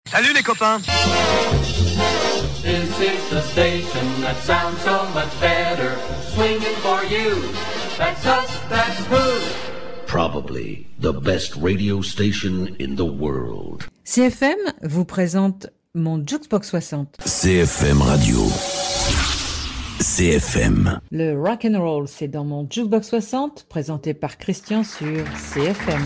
Salut les copains. This is the station that sounds so much better. Swinging for you. That's us, that's who. Probably the best radio station in the world. CFM vous présente mon Jukebox 60. CFM Radio. CFM. Le rock'n'roll, c'est dans mon Jukebox 60, présenté par Christian sur CFM.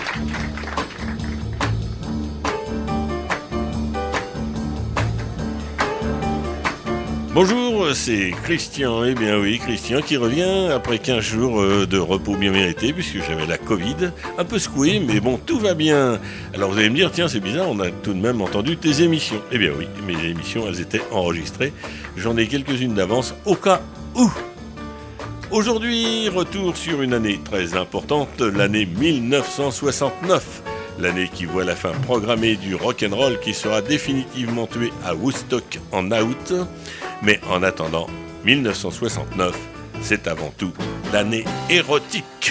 Bonjour, c'est Christian. Eh bien oui, Christian qui revient après 15 jours de repos bien mérité puisque j'avais la Covid, un peu secoué, mais bon, tout va bien. Alors vous allez me dire, tiens, c'est bizarre, on a tout de même entendu tes émissions. Eh bien oui, mes émissions, elles étaient enregistrées. J'en ai quelques-unes d'avance au cas où. Aujourd'hui, retour sur une année très importante, l'année 1969. L'année qui voit la fin programmée du rock'n'roll qui sera définitivement tué à Woodstock en août. Mais en attendant, 1969, c'est avant tout l'année érotique.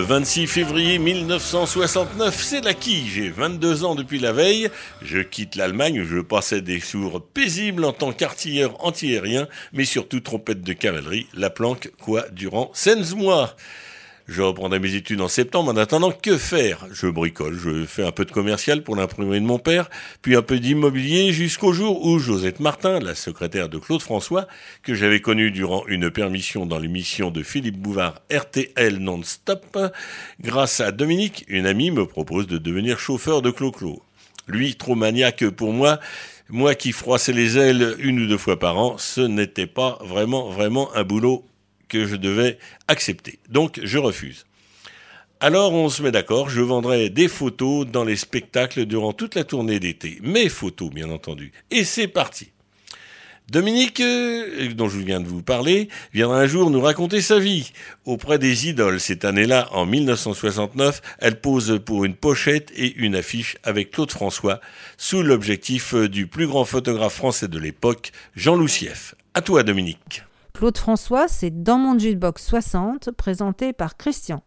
26 février 1969, c'est la qui. J'ai 22 ans depuis la veille. Je quitte l'Allemagne où je passais des jours paisibles en tant qu'artilleur antiaérien, mais surtout trompette de cavalerie, la planque, quoi, durant 16 mois. Je reprendrai mes études en septembre. En attendant, que faire ? Je bricole, je fais un peu de commercial pour l'imprimerie de mon père, puis un peu d'immobilier jusqu'au jour où Josette Martin, la secrétaire de Claude François, que j'avais connue durant une permission dans l'émission de Philippe Bouvard RTL non-stop, grâce à Dominique, une amie, me propose de devenir chauffeur de Clo-Clo. Lui, trop maniaque pour moi qui froissais les ailes 1 ou 2 fois par an, ce n'était pas vraiment un boulot que je devais accepter. Donc, je refuse. Alors, on se met d'accord, je vendrai des photos dans les spectacles durant toute la tournée d'été. Mes photos, bien entendu. Et c'est parti. Dominique, dont je viens de vous parler, viendra un jour nous raconter sa vie. Auprès des idoles, cette année-là, en 1969, elle pose pour une pochette et une affiche avec Claude François, sous l'objectif du plus grand photographe français de l'époque, Jean Loussieff. À toi, Dominique. Claude François, c'est Dans mon jukebox 60, présenté par Christian.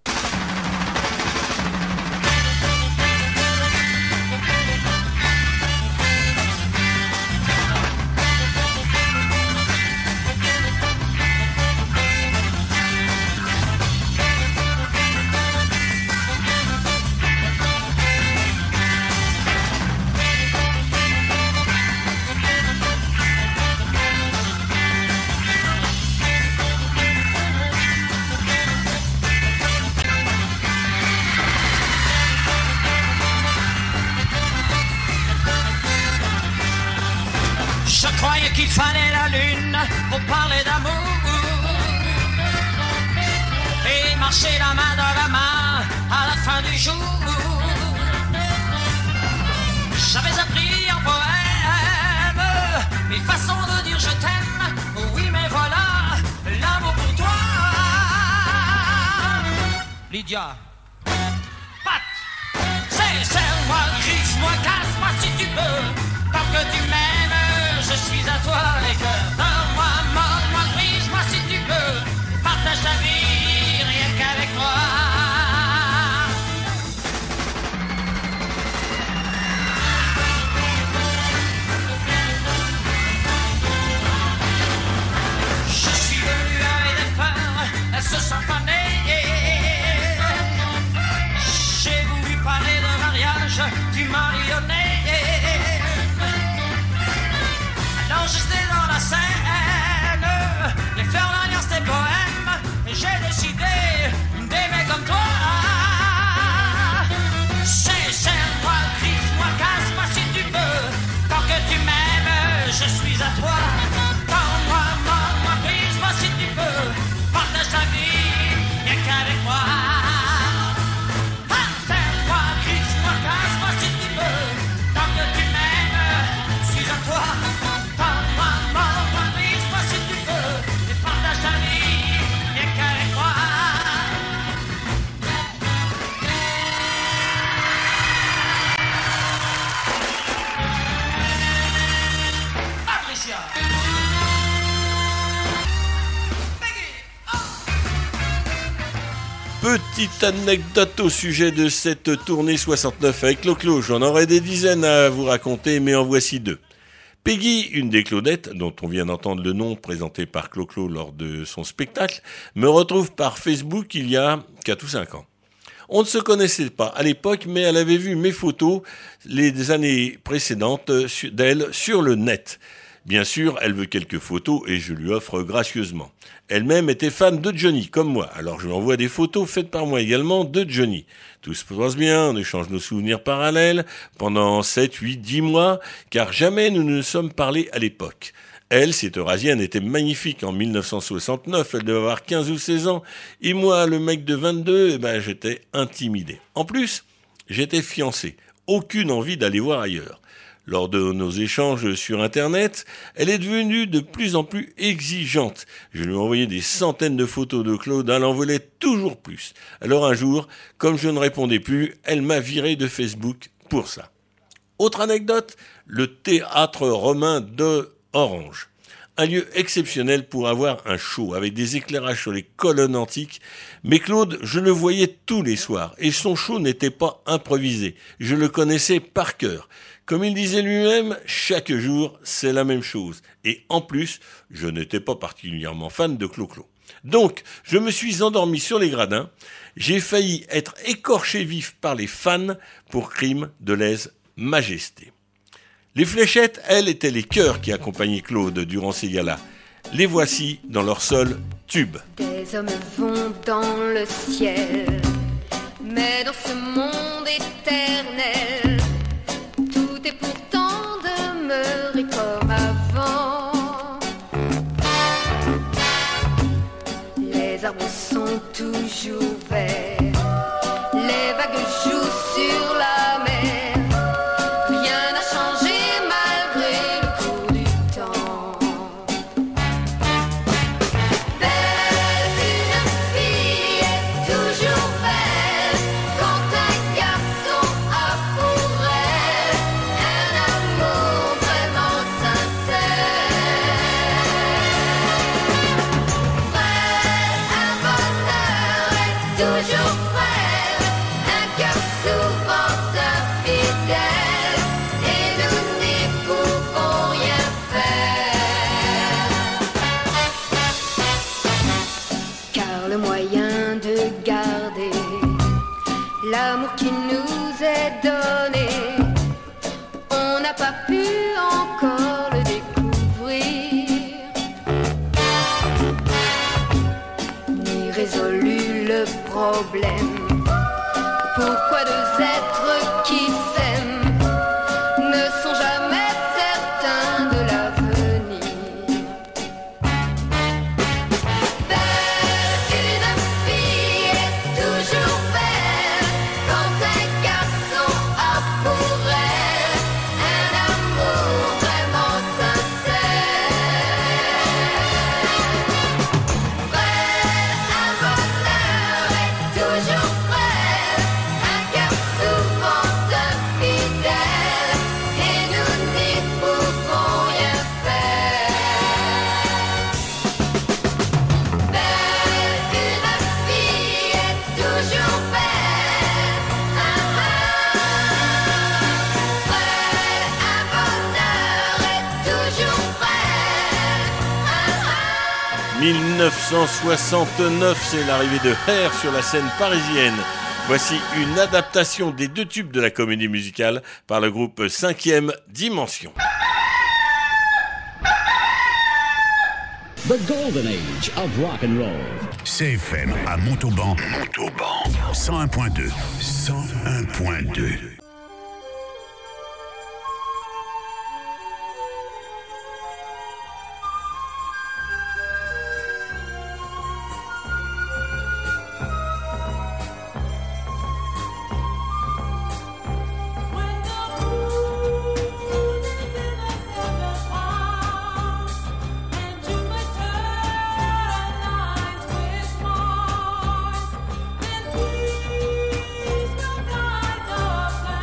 Qu'il fallait la lune pour parler d'amour et marcher la main dans la main à la fin du jour. J'avais appris en poème mes façons de dire je t'aime. Oui, mais voilà l'amour pour toi. Lydia, Pat, serre-moi, griffe-moi, casse-moi si tu peux. Tant que tu m'aimes, je suis à toi les cœurs. Donne-moi, morde-moi, brise-moi si tu peux. Partage ta vie, rien qu'avec moi. Je suis venu avec des peurs, elles se sont fanées. J'ai voulu parler de mariage, tu m'as rayonné. Alors j'étais dans la scène, les fleurs, l'alliance, des poèmes, et j'ai décidé d'aimer comme toi. Serre-moi, griffe-moi, casse-moi si tu veux. Tant que tu m'aimes, je suis à toi. Tends-moi, morde-moi, brise-moi si tu peux. Partage ta vie, rien qu'avec moi. Serre-moi, griffe-moi, casse-moi si tu veux. Tant que tu m'aimes, je suis à toi. Petite anecdote au sujet de cette tournée 69 avec Clo-Clo. J'en aurais des dizaines à vous raconter, mais en voici 2. Peggy, une des Claudettes, dont on vient d'entendre le nom présenté par Clo-Clo lors de son spectacle, me retrouve par Facebook il y a 4 ou 5 ans. On ne se connaissait pas à l'époque, mais elle avait vu mes photos les années précédentes d'elle sur le net. Bien sûr, elle veut quelques photos et je lui offre gracieusement. Elle-même était fan de Johnny, comme moi. Alors je lui envoie des photos faites par moi également de Johnny. Tout se passe bien, on échange nos souvenirs parallèles pendant 7, 8, 10 mois, car jamais nous ne nous sommes parlé à l'époque. Elle, cette Eurasienne, était magnifique en 1969, elle devait avoir 15 ou 16 ans. Et moi, le mec de 22, j'étais intimidé. En plus, j'étais fiancé. Aucune envie d'aller voir ailleurs. Lors de nos échanges sur Internet, elle est devenue de plus en plus exigeante. Je lui ai envoyé des centaines de photos de Claude, elle en voulait toujours plus. Alors un jour, comme je ne répondais plus, elle m'a viré de Facebook pour ça. Autre anecdote, le théâtre romain de Orange. Un lieu exceptionnel pour avoir un show, avec des éclairages sur les colonnes antiques. Mais Claude, je le voyais tous les soirs, et son show n'était pas improvisé. Je le connaissais par cœur. Comme il disait lui-même, chaque jour, c'est la même chose. Et en plus, je n'étais pas particulièrement fan de Clo-Clo. Donc, je me suis endormi sur les gradins. J'ai failli être écorché vif par les fans pour crime de lèse-majesté. Les fléchettes, elles, étaient les chœurs qui accompagnaient Claude durant ces galas. Les voici dans leur seul tube. Des hommes vont dans le ciel, mais dans ce monde éternel, tout est pourtant demeuré comme avant. Les arbres sont toujours verts, les vagues jouent sur la mer. Rien n'a changé malgré le cours du temps. Belle, une fille est toujours belle quand un garçon a pour elle un amour vraiment sincère. Frère, un bonheur est toujours frère, un cœur souvent infidèle, et nous n'y pouvons rien faire. Car le moyen de garder l'amour qui nous est donné, on n'a pas pu encore le découvrir, ni résolu le problème. Pourquoi deux êtres qui s'aiment ne sont jamais certains de l'avenir? Belle, une fille est toujours belle quand un garçon a pour elle un amour vraiment sincère. Frère, un bonheur est toujours frère, un cœur souvent infidèle, et nous n'y pouvons rien faire. Belle, une fille est toujours belle, frère, un bonheur est toujours frère. 1969, c'est l'arrivée de Hair sur la scène parisienne. Voici une adaptation des deux tubes de la comédie musicale par le groupe 5e Dimension. The golden age of rock and roll. CFM à Montauban. 101.2. 101.2. Mars, then peace will guide the plan.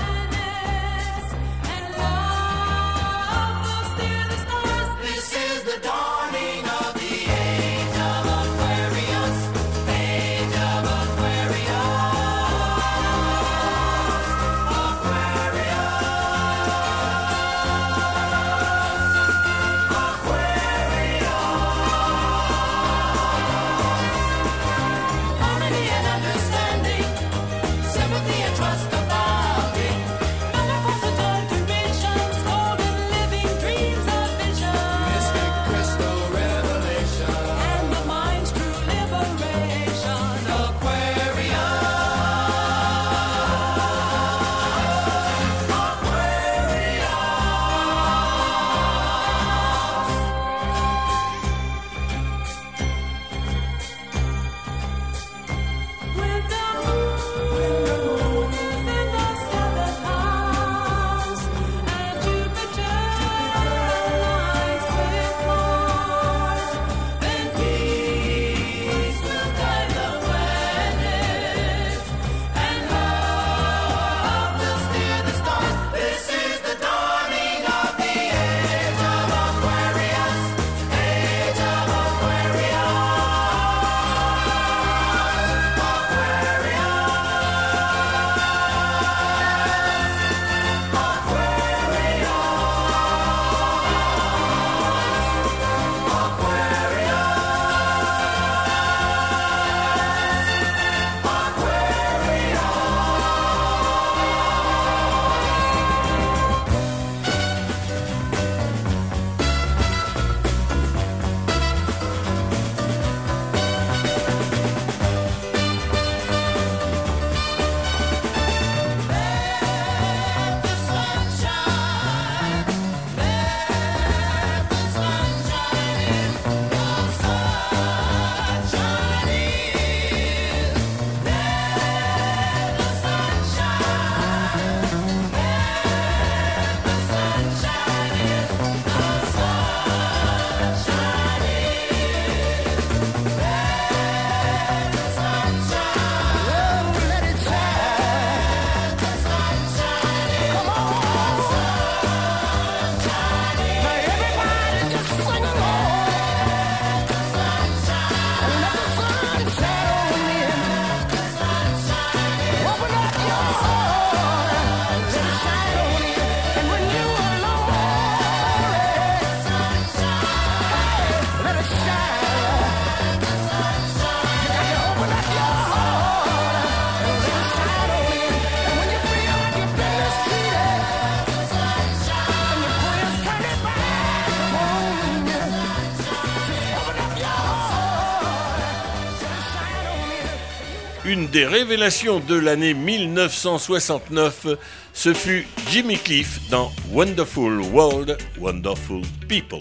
l'une des révélations de l'année 1969, ce fut Jimmy Cliff dans Wonderful World, Wonderful People.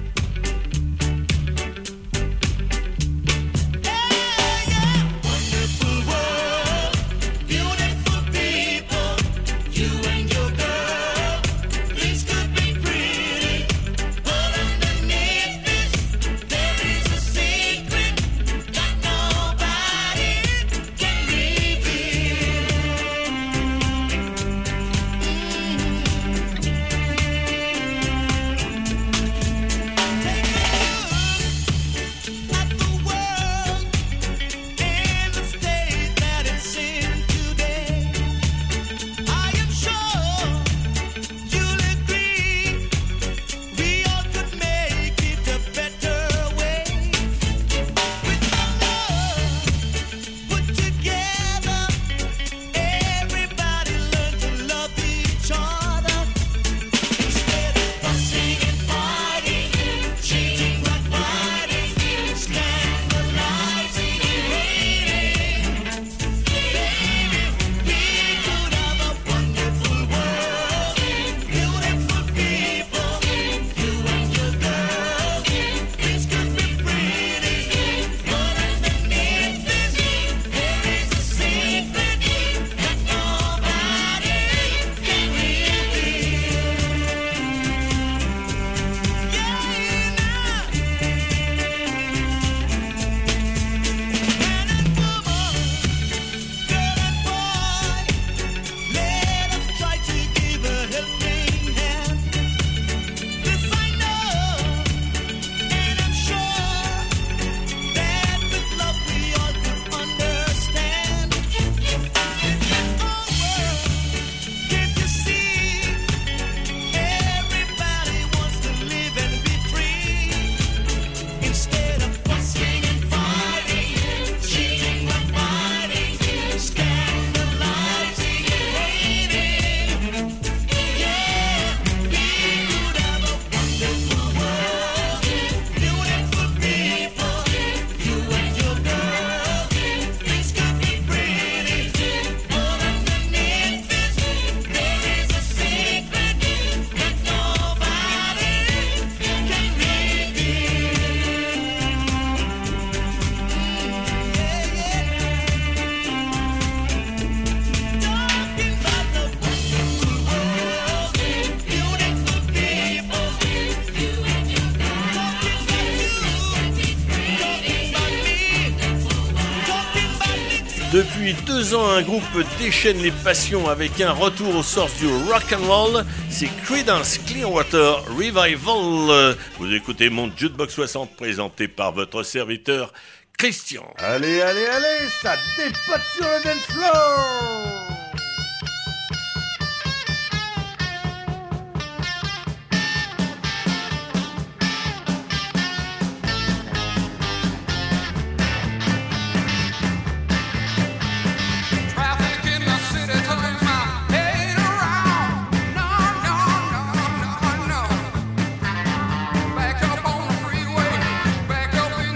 Depuis 2 ans, un groupe déchaîne les passions avec un retour aux sources du rock and roll. C'est Creedence Clearwater Revival. Vous écoutez mon Jukebox 60 présenté par votre serviteur Christian. Allez, allez, allez, ça dépote sur le dance floor.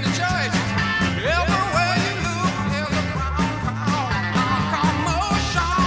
Everywhere you look, there's a brown crowd. Commotion.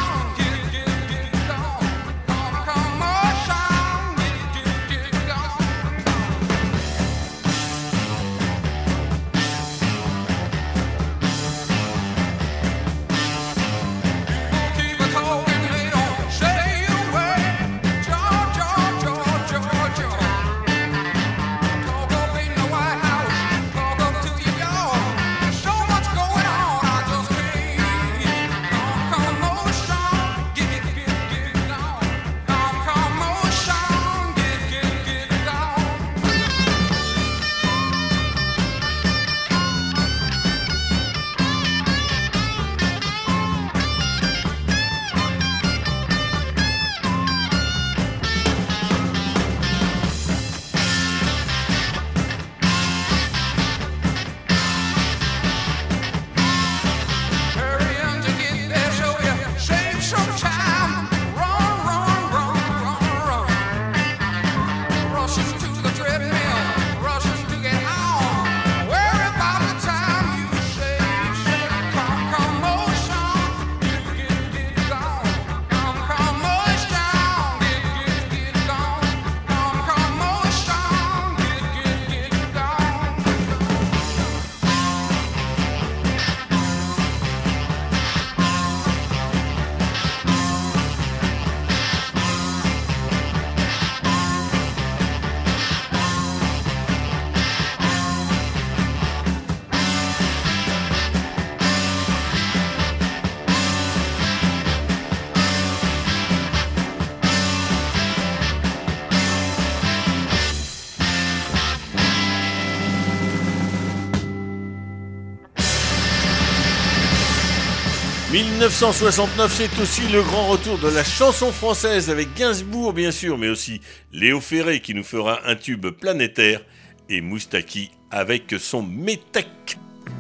1969, c'est aussi le grand retour de la chanson française avec Gainsbourg bien sûr, mais aussi Léo Ferré qui nous fera un tube planétaire et Moustaki avec son Métèque.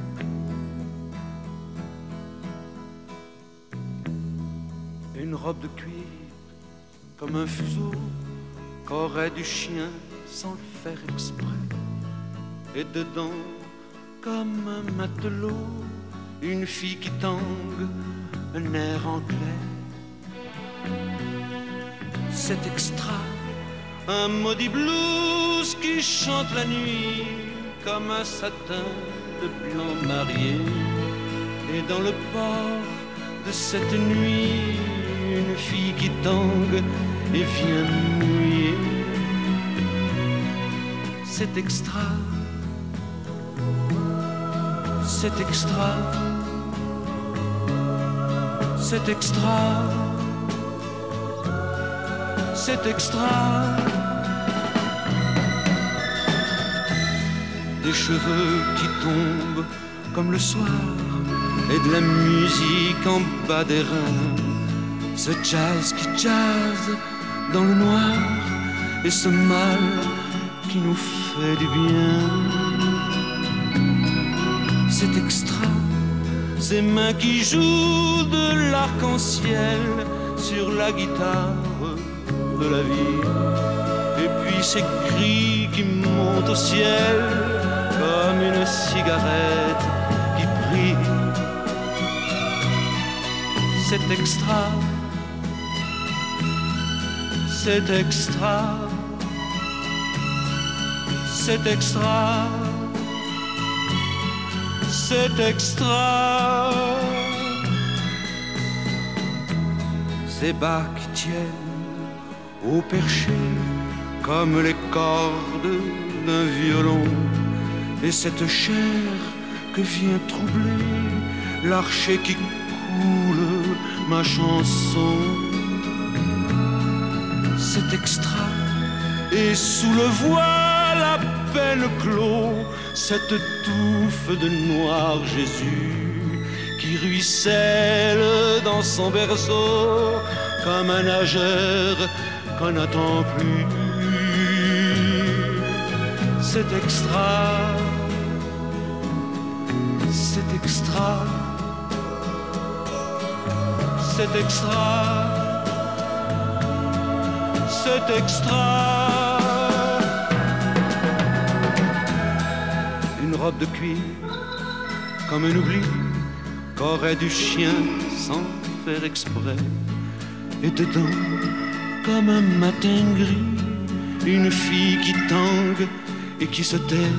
Une robe de cuir comme un fuseau qu'aurait du chien sans le faire exprès, et dedans comme un matelot une fille qui tangue, un air anglais. C'est extra, un maudit blues qui chante la nuit comme un satin de blanc marié. Et dans le port de cette nuit, une fille qui tangue et vient mouiller. C'est extra, c'est extra. C'est extra, c'est extra. Des cheveux qui tombent comme le soir et de la musique en bas des reins. Ce jazz qui jazz dans le noir et ce mal qui nous fait du bien. C'est extra. Ces mains qui jouent de l'arc-en-ciel sur la guitare de la vie. Et puis ces cris qui montent au ciel comme une cigarette qui brille. C'est extra, c'est extra, c'est extra. C'est extra. Ces bas qui tiennent au perché comme les cordes d'un violon, et cette chair que vient troubler l'archet qui coule ma chanson. C'est extra. Et sous le voile à peine clos, cette touffe de noir Jésus qui ruisselle dans son berceau comme un nageur qu'on n'attend plus. C'est extra, c'est extra, c'est extra, c'est extra. Une robe de cuir comme un oubli qu'aurait du chien sans faire exprès, et dedans comme un matin gris une fille qui tangue et qui se tait.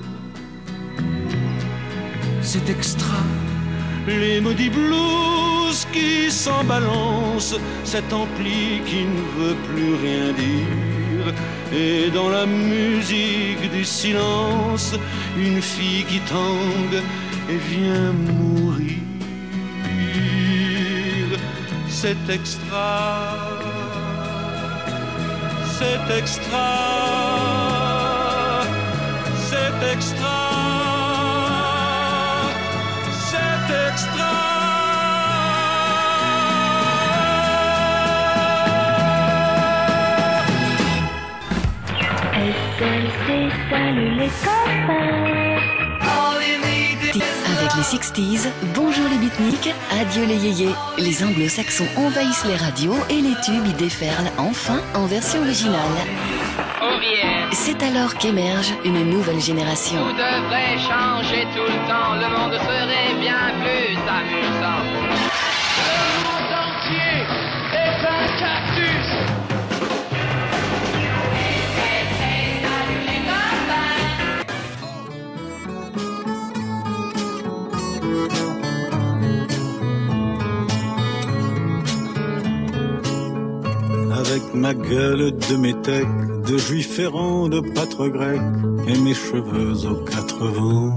C'est extra, les maudits blues qui s'en balancent, cet ampli qui ne veut plus rien dire. Et dans la musique du silence, une fille qui tangue et vient mourir. C'est extra, c'est extra, c'est extra, c'est extra. Salut les copains. Avec les 60s, bonjour les beatniks, adieu les yéyés. Les anglo-saxons envahissent les radios et les tubes y déferlent enfin en version originale. C'est alors qu'émerge une nouvelle génération. Tout devrait changer tout le temps, le monde serait bien plus amusant. Le monde entier est un cactus. Avec ma gueule de métèque, de juif errant, de pâtre grec, et mes cheveux aux 4 vents.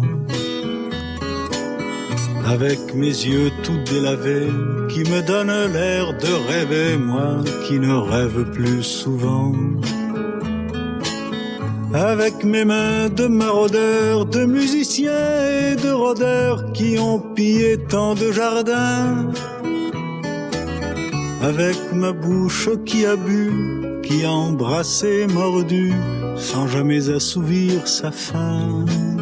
Avec mes yeux tout délavés, qui me donnent l'air de rêver, moi qui ne rêve plus souvent. avec mes mains de maraudeurs, de musiciens et de rôdeurs qui ont pillé tant de jardins, avec ma bouche qui a bu, qui a embrassé, mordu, sans jamais assouvir sa faim,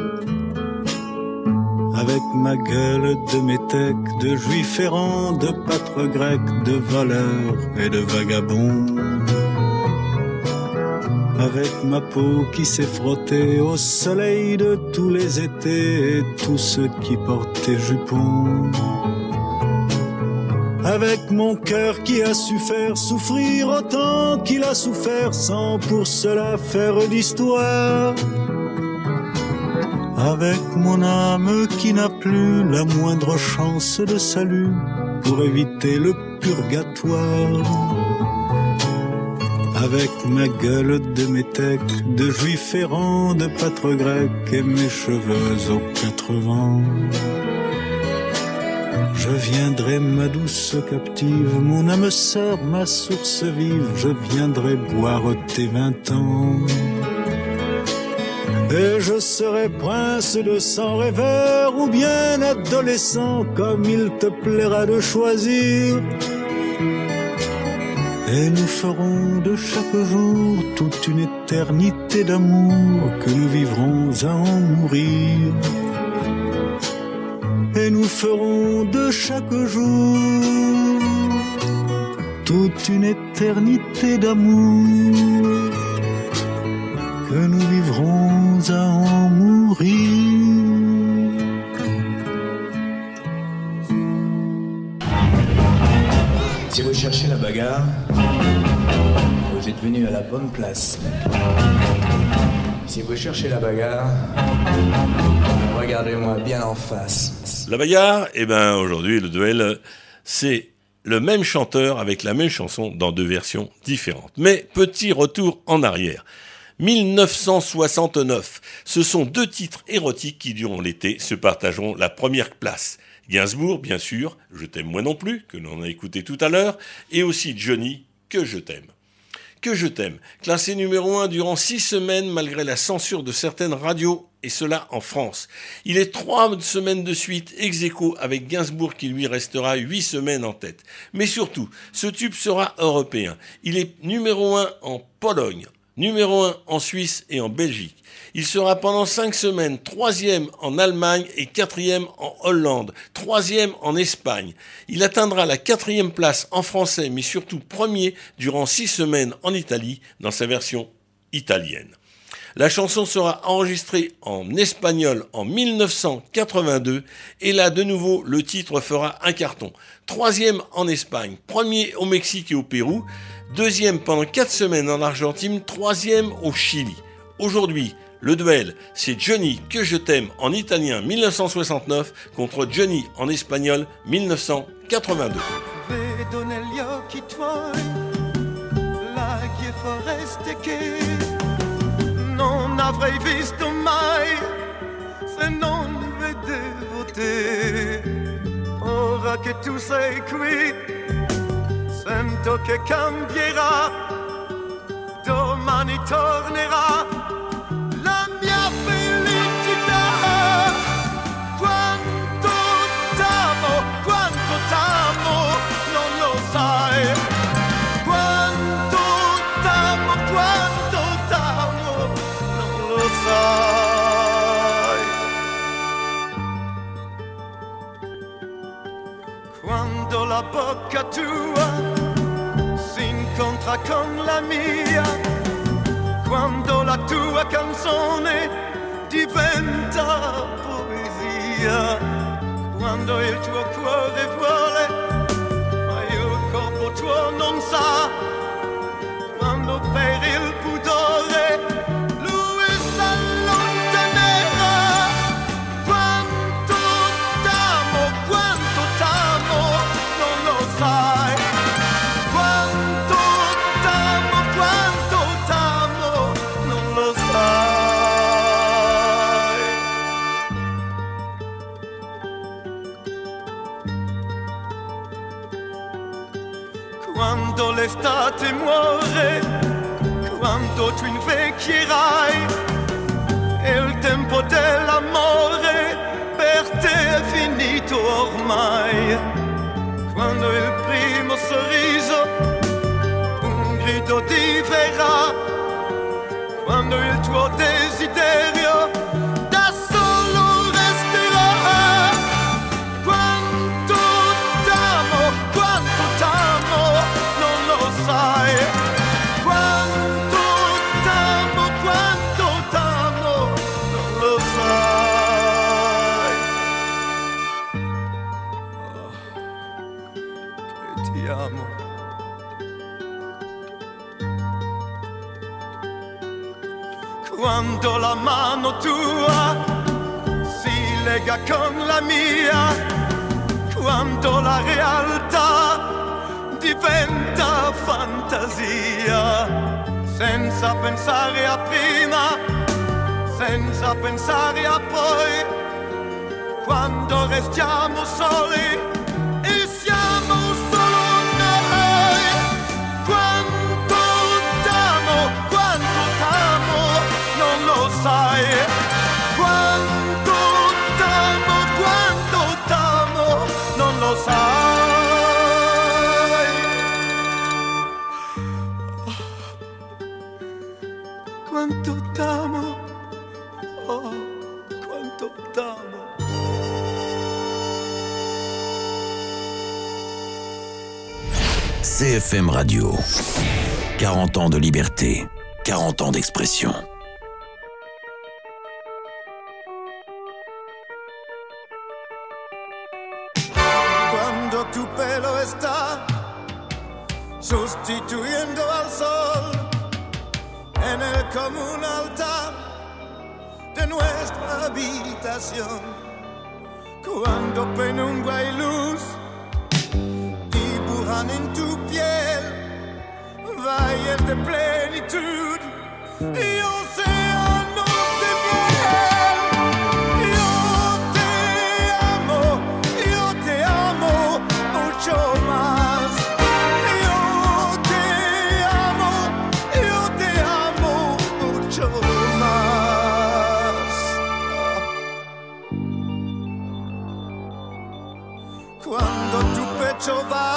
avec ma gueule de métèque, de juif errant, de pâtre grec, de voleur et de vagabond, avec ma peau qui s'est frottée au soleil de tous les étés et tous ceux qui portaient jupons, avec mon cœur qui a su faire souffrir autant qu'il a souffert sans pour cela faire d'histoire, avec mon âme qui n'a plus la moindre chance de salut pour éviter le purgatoire, avec ma gueule de métèque, de juif errant, de pâtre grec et mes cheveux aux 4 vents. Je viendrai ma douce captive, mon âme sœur, ma source vive, je viendrai boire tes 20 ans. Et je serai prince de sang rêveur ou bien adolescent, comme il te plaira de choisir. Et nous ferons de chaque jour toute une éternité d'amour que nous vivrons à en mourir. Et nous ferons de chaque jour toute une éternité d'amour que nous vivrons à en mourir. Si vous cherchez la bagarre, vous êtes venu à la bonne place. Si vous cherchez la bagarre, regardez-moi bien en face. La bagarre, aujourd'hui, le duel, c'est le même chanteur avec la même chanson dans 2 versions différentes. Mais petit retour en arrière. 1969, ce sont 2 titres érotiques qui, durant l'été, se partageront la première place. Gainsbourg, bien sûr, Je t'aime moi non plus, que l'on a écouté tout à l'heure, et aussi Johnny, Que je t'aime. Que je t'aime, classé numéro 1 durant 6 semaines malgré la censure de certaines radios, et cela en France. Il est 3 semaines de suite ex-aequo avec Gainsbourg qui lui restera 8 semaines en tête. Mais surtout, ce tube sera européen. Il est numéro 1 en Pologne, numéro 1 en Suisse et en Belgique. Il sera pendant 5 semaines 3e en Allemagne et 4e en Hollande, 3e en Espagne. Il atteindra la 4e place en français, mais surtout premier durant 6 semaines en Italie, dans sa version italienne. La chanson sera enregistrée en espagnol en 1982 et là, de nouveau, le titre fera un carton. 3e en Espagne, 1er au Mexique et au Pérou, 2e pendant 4 semaines en Argentine, 3e au Chili. Aujourd'hui, le duel, c'est Johnny, Que je t'aime en italien 1969 contre Johnny en espagnol 1982. Vedo negli occhi tuoi laghi e foreste che non avrei visto mai se non vedevo te. Ora che tu sei qui, sento che cambierà, domani tornerà. Quando la bocca tua si incontra con la mia, quando la tua canzone diventa poesia, quando il tuo cuore vuole ma il corpo tuo non sa, quando per il pudore lui s'allontanerà. Quanto t'amo, non lo sai. Quanto t'amo, non lo sai. Quando l'estate muore, quando quando tu invecchierai e il tempo dell'amore per te è finito ormai. Quando il primo sorriso un grido diverrà, quando il tuo desiderio da solo resterà. Quanto t'amo, non lo sai. Quanto t'amo, non lo sai. Oh, che ti amo. Quando la mano tua si lega con la mia, quando la realtà diventa fantasia, senza pensare a prima, senza pensare a poi, quando restiamo soli e siamo solo noi. Quanto t'amo, non lo sai. Quanto t'amo, non lo sai. Quanto t'amo, oh, quanto t'amo. CFM Radio. 40 ans de liberté, 40 ans d'expression. Cuando tu pelo está sustituyendo al sol en el común altar de nuestra habitación, cuando penumbra y luz dibujan en tu piel valles de plenitud y océanos de miel. Yo te amo mucho más. Yo te amo mucho más. Cuando tu pecho va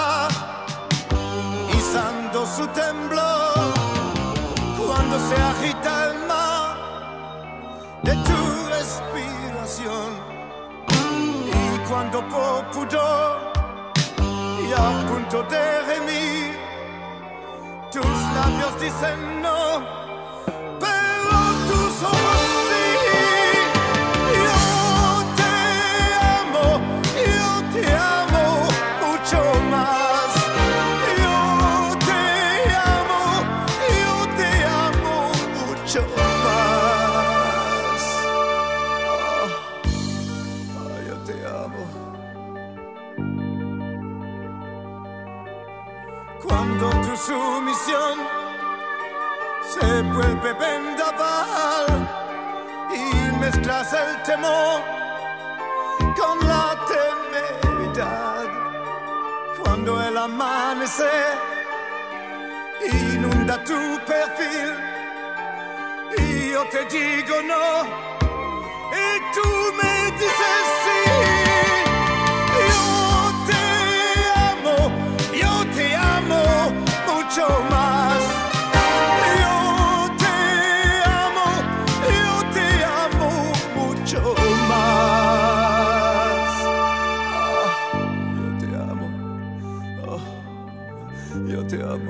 izando su temblor, cuando se agita el mar de tu respiración, y cuando por pudor y a punto de gemir tus labios dicen no, pero tus ojos sí. Yo te amo mucho más. Yo te amo mucho más. Yo te amo. Cuando tu sumisión se vuelve vendaval y mezclas el temor con la temeridad, cuando el amanecer inunda tu perfil y yo te digo no y tú me dices sí. Yo te amo mucho más. Yo te amo mucho más. Yo te amo.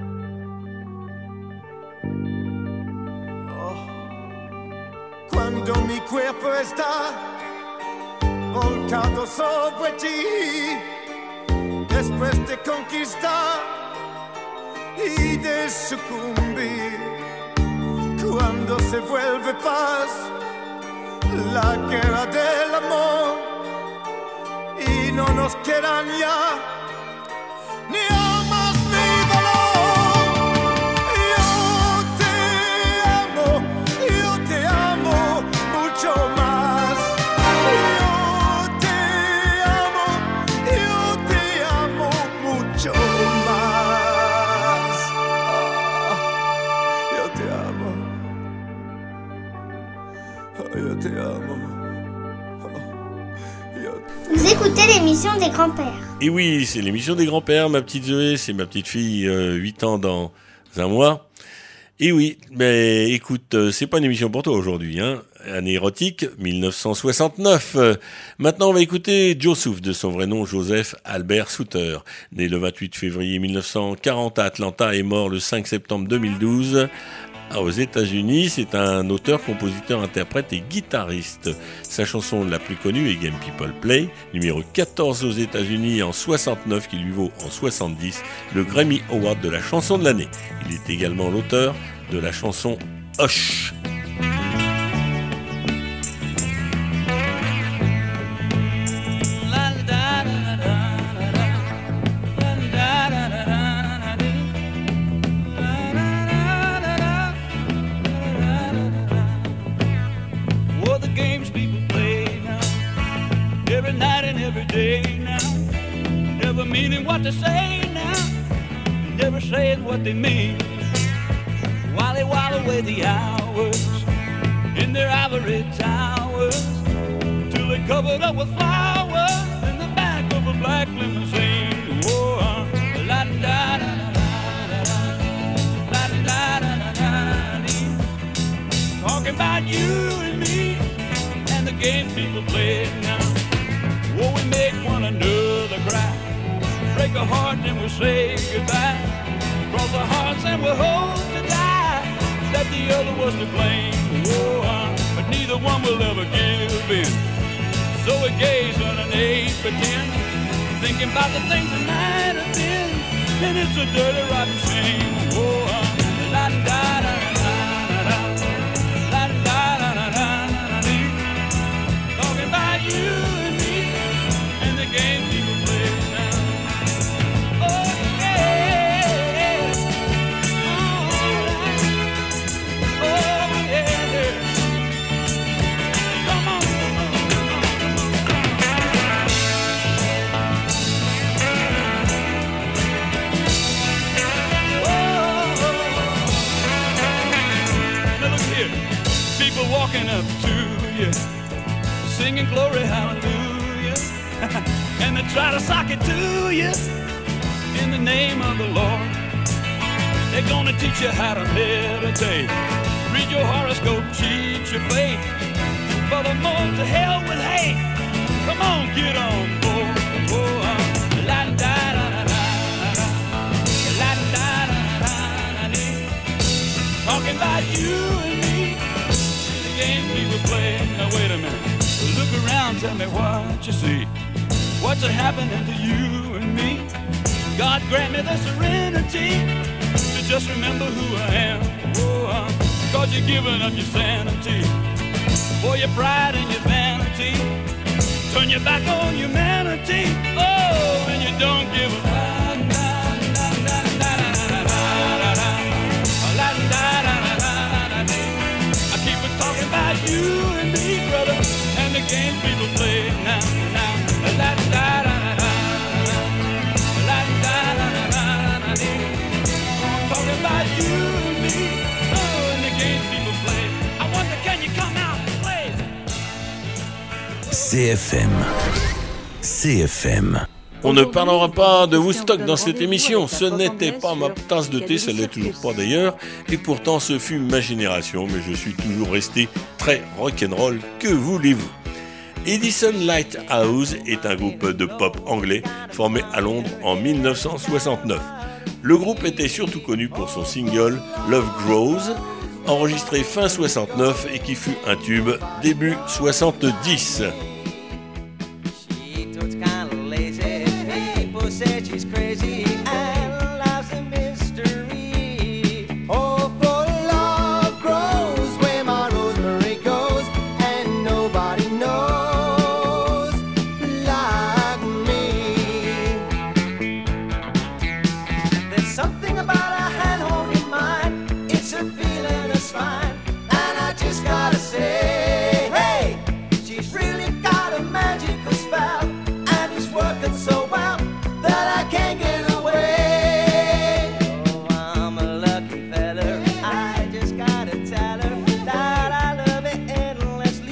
Cuando mi cuerpo está volcado sobre ti, después de conquistar y de sucumbir, cuando se vuelve paz la guerra del amor y no nos quedan ya ni armas ni valor. Yo te amo mucho más. Yo te amo mucho más. Yo te amo. Io te amo. Vous écoutez l'émission des grands-pères. Et oui, c'est l'émission des grands-pères, ma petite Zoé, c'est ma petite fille, 8 ans dans un mois. Et oui, mais écoute, c'est pas une émission pour toi aujourd'hui, hein. Année érotique, 1969. Maintenant, on va écouter Joseph, de son vrai nom Joseph Albert Souter. Né le 28 février 1940 à Atlanta et mort le 5 septembre 2012 aux États-Unis. C'est un auteur, compositeur, interprète et guitariste. Sa chanson la plus connue est Game People Play, numéro 14 aux États-Unis en 69, qui lui vaut en 70 le Grammy Award de la chanson de l'année. Il est également l'auteur de la chanson Hush. Meaning what they say now, never saying what they mean. While they while away the hours in their ivory towers, till they covered up with flowers in the back of a black limousine. Oh, la da da da da da da. Talking about you and me and the games people play now. Oh, we make one another cry, break a heart and we'll say goodbye, cross our hearts and we'll hope to die that the other was to blame. Oh, but neither one will ever give in. So we gaze underneath, pretend, thinking about the things that might have been, and it's a dirty, rotten shame. Oh, la da da da da, la da da da da, talking about you and me and the game people play now. Walking up to you, singing glory hallelujah, and they try to sock it to you in the name of the Lord. They're gonna teach you how to meditate, read your horoscope, cheat your fate. Furthermore, to hell with hate. Come on, get on board. Oh, la da da da da, la da da da da. Talking about you and me, the games we were playing. Now wait a minute, look around, tell me what you see. What's happening to you and me? God grant me the serenity to just remember who I am. Oh, cause you're giving up your sanity for your pride and your vanity. Turn your back on humanity. Oh, and you don't give a I keep on talking about you and me, brother, and the games people play now. La da da da da, la da da da da. Talking about you and me, oh, and the games people play. I wonder, can you come out and play? CFM. CFM. On ne parlera pas de Woodstock dans cette émission, ce n'était pas ma tasse de thé, ça l'est toujours pas d'ailleurs, et pourtant ce fut ma génération, mais je suis toujours resté très rock'n'roll, que voulez-vous? Edison Lighthouse est un groupe de pop anglais formé à Londres en 1969. Le groupe était surtout connu pour son single Love Grows, enregistré fin 69 et qui fut un tube début 70. Said she's crazy and life's a mystery. Oh, for love grows where my rosemary goes, and nobody knows like me. There's something about a hand holding mine, it's a feeling that's fine, and I just gotta say, hey, she's really got a magical spell, and it's working so well that I can't get away. Oh, I'm a lucky fella, I just gotta tell her that I love her endlessly.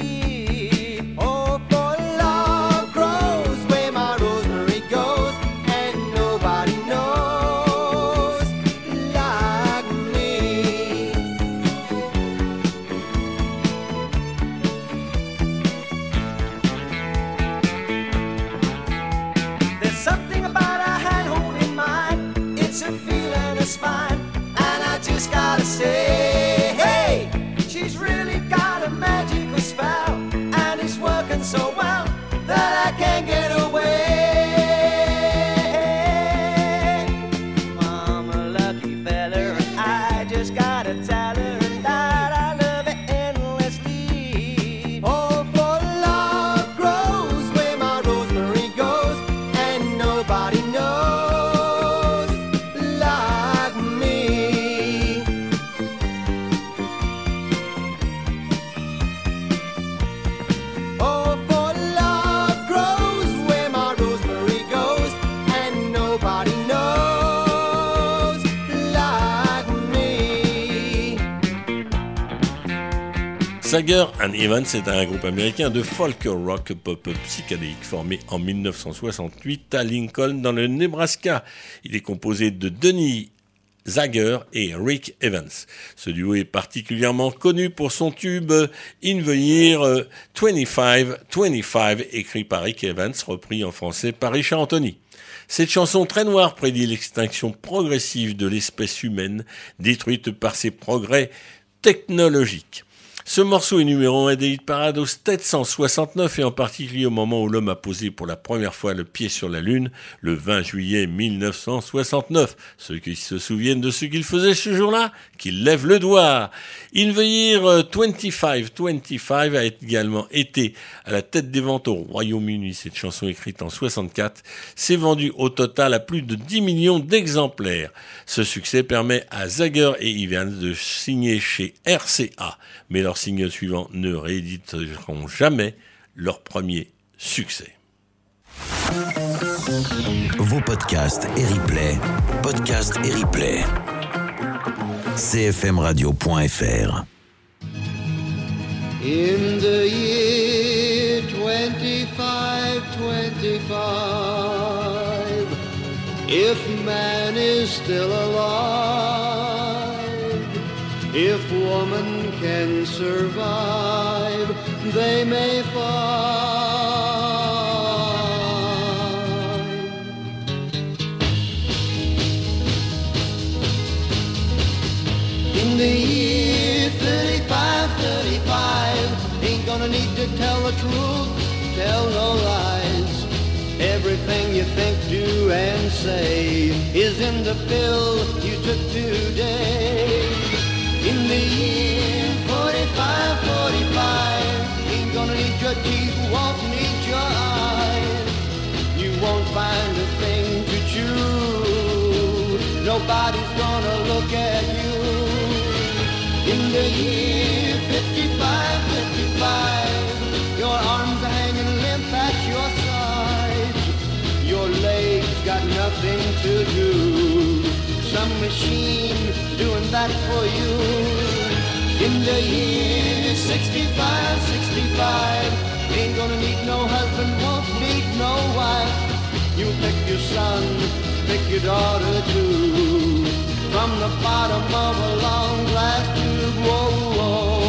Zager and Evans est un groupe américain de folk rock pop psychédélique formé en 1968 à Lincoln dans le Nebraska. Il est composé de Denny Zager et Rick Evans. Ce duo est particulièrement connu pour son tube In the Year 2525 écrit par Rick Evans, repris en français par Richard Anthony. Cette chanson très noire prédit l'extinction progressive de l'espèce humaine détruite par ses progrès technologiques. Ce morceau est numéro 1 des hit parades aux States 169 et en particulier au moment où l'homme a posé pour la première fois le pied sur la Lune, le 20 juillet 1969. Ceux qui se souviennent de ce qu'il faisait ce jour-là, qu'ils lèvent le doigt. In the Year 2525 a également été à la tête des ventes au Royaume-Uni. Cette chanson écrite en 64 s'est vendue au total à plus de 10 millions d'exemplaires. Ce succès permet à Zager et Evans de signer chez RCA. Mais leurs singles suivants ne rééditeront jamais leur premier succès. Vos podcasts et replays, cfmradio.fr. In the year 2525, if man is still alive, if woman can survive, they may find. In the year 3535, ain't gonna need to tell the truth, tell no lies. Everything you think, do, and say is in the pill you took today. In the year 4545, ain't gonna need your teeth, won't need your eyes. You won't find a thing to chew, nobody's gonna look at you. In the year 5555, your arms are hanging limp at your sides. Your legs got nothing to do, some machine doing that for you. In the year 6565, ain't gonna need no husband, won't need no wife. You pick your son, pick your daughter too, from the bottom of a long glass tube. Whoa, whoa.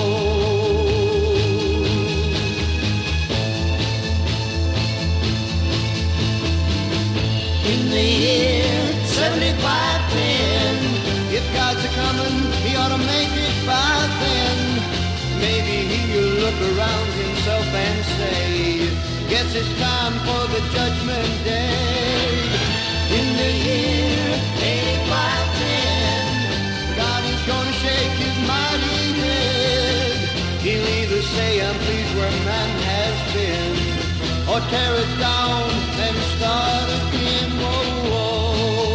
In the year 7510, if God's a-comin', he ought to make it by then. Maybe he'll look around himself and say, guess it's time for the judgment day. In the year 8510, God is gonna shake his mighty head. He'll either say, I'm pleased where man has been, or tear it down and start again. Whoa, whoa.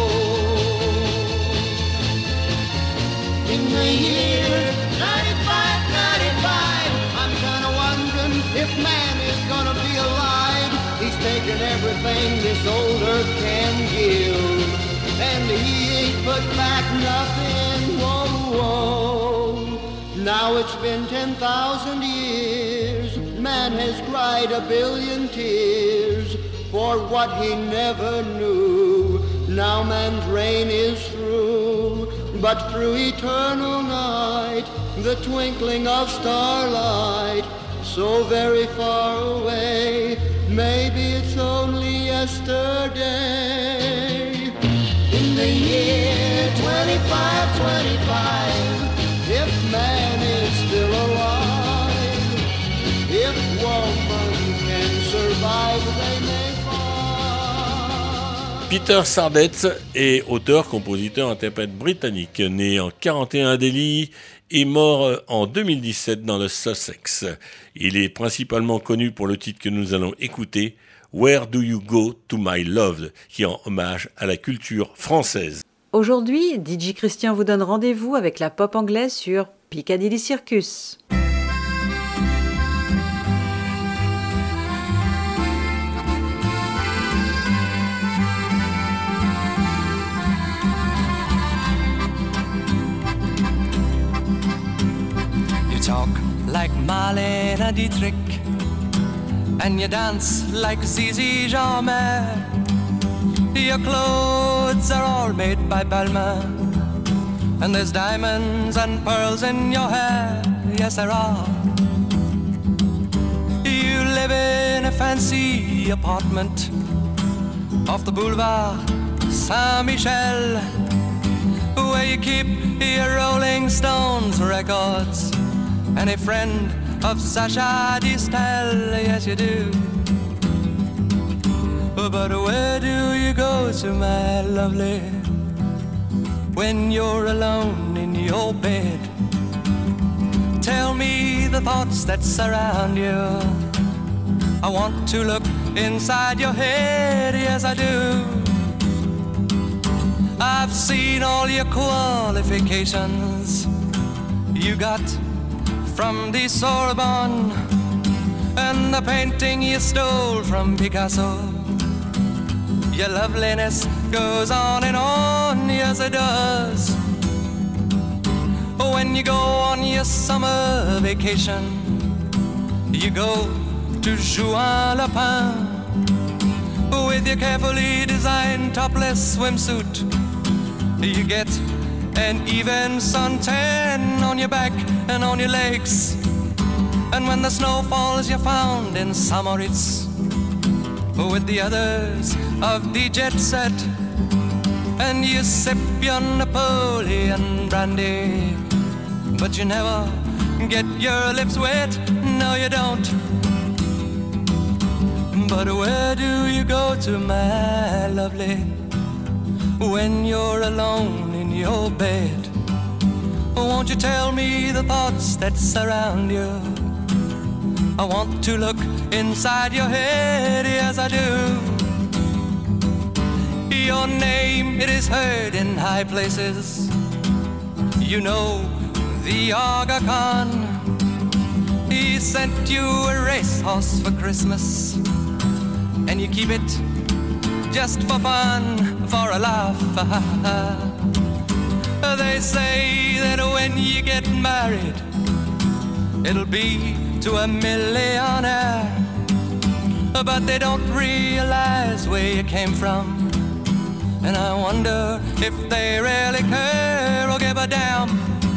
In the year 9595, I'm kinda wondering if man is gonna be alive. He's taken everything this old earth can give, and he ain't put back nothing. Whoa, whoa. Now it's been 10,000 years, man has cried a billion tears for what he never knew. Now man's reign is through, but through eternal night, the twinkling of starlight, so very far away, maybe it's only yesterday. In the year 2525, if man is still alive, if woman can survive, they may find. Peter Sardette est auteur, compositeur, interprète britannique, né en 41 à Delhi et mort en 2017 dans le Sussex. Il est principalement connu pour le titre que nous allons écouter, Where Do You Go to My Love, qui rend hommage à la culture française. Aujourd'hui, DJ Christian vous donne rendez-vous avec la pop anglaise sur Piccadilly Circus. You talk like Marlene Dietrich, and you dance like Zizi Jeanmaire. Your clothes are all made by Balmain, and there's diamonds and pearls in your hair. Yes, there are. You live in a fancy apartment off the boulevard Saint-Michel, where you keep your Rolling Stones records and a friend of Sacha Distel. Yes, you do. But where do you go to, my lovely, when you're alone in your bed? Tell me the thoughts that surround you. I want to look inside your head, yes I do. I've seen all your qualifications you got from the Sorbonne, and the painting you stole from Picasso. Your loveliness goes on and on, yes it does. When you go on your summer vacation, you go to Juan-le-Pin with your carefully designed topless swimsuit. You get an even suntan on your back and on your legs, and when the snow falls you're found in Samoritz with the others of the jet set, and you sip your Napoleon brandy, but you never get your lips wet, no you don't. But where do you go to, my lovely, when you're alone in your bed? Won't you tell me the thoughts that surround you? I want to look inside your head, yes I do. Your name, it is heard in high places. You know the Aga Khan, he sent you a racehorse for Christmas, and you keep it just for fun, for a laugh. They say that when you get married, it'll be to a millionaire, but they don't realize where you came from, and I wonder if they really care or give a damn.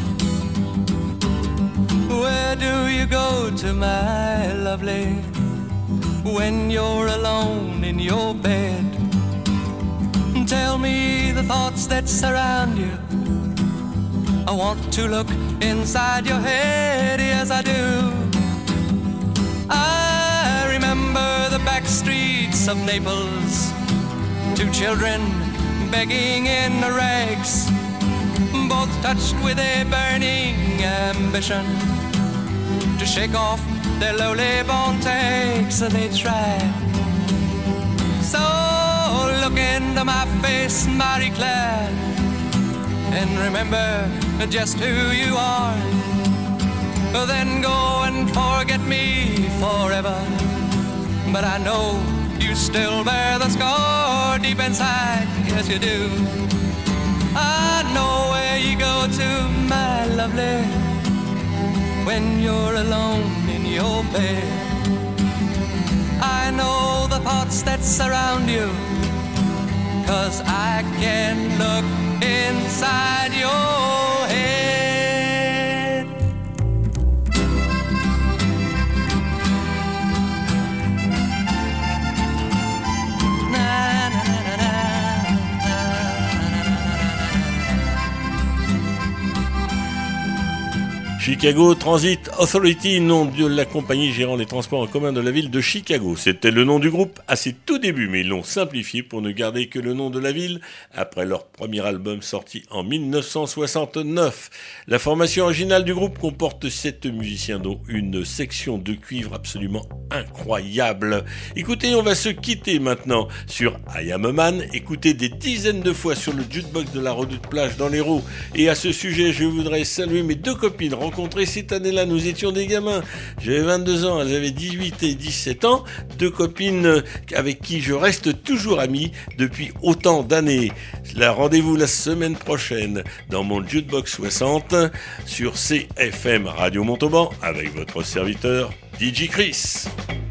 Where do you go to, my lovely, when you're alone in your bed? Tell me the thoughts that surround you. I want to look inside your head, yes I do. I remember the back streets of Naples, two children begging in the rags, both touched with a burning ambition to shake off their lowly born takes. They tried. So look into my face, Marie Claire, and remember just who you are. Then go and forget me forever, but I know you still bear the scar deep inside, yes you do. I know where you go to, my lovely, when you're alone in your bed. I know the thoughts that surround you, 'cause I can look inside your head. Chicago Transit Authority, nom de la compagnie gérant les transports en commun de la ville de Chicago. C'était le nom du groupe à ses tout débuts, mais ils l'ont simplifié pour ne garder que le nom de la ville après leur premier album sorti en 1969. La formation originale du groupe comporte 7 musiciens, dont une section de cuivre absolument incroyable. Écoutez, on va se quitter maintenant sur I Am a Man, écoutez des dizaines de fois sur le jukebox de la Redoute Plage dans l'Hérault. Et à ce sujet, je voudrais saluer mes deux copines rencontrées cette année-là. Nous étions des gamins. J'avais 22 ans, elles avaient 18 et 17 ans. 2 copines avec qui je reste toujours ami depuis autant d'années. Rendez-vous la semaine prochaine dans mon Jukebox 60 sur CFM Radio Montauban avec votre serviteur DJ Chris.